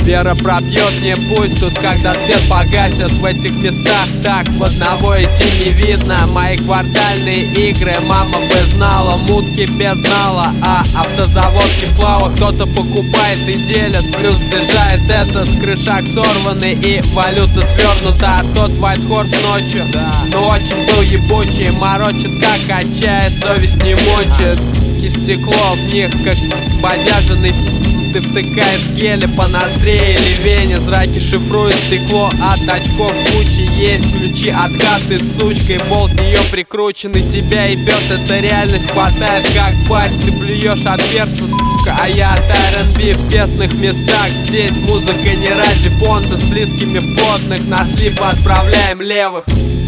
Вера пробьет мне путь тут, когда свет погасит. В этих местах так в одного идти не видно. Мои квартальные игры мама бы знала. Мутки без знала, а автозаводки флава кто-то покупает и делит. Плюс сбежает этот крышак сорванный и валюта свернута. А тот White Horse ночью, но очень был ебучий. Морочит как отчая, совесть не мучит. Стекло в них как бодяженный. Ты втыкаешь гели по ноздре или вене. Зраки шифруют стекло, от очков кучи. Есть ключи от хаты с сучкой. Болт в нее прикрученный, тебя ебет. Это реальность, хватает как пасть. Ты блюешь от перца, сука, а я от R&B в тесных местах. Здесь музыка не ради понта. С близкими в плотных, на слив отправляем левых.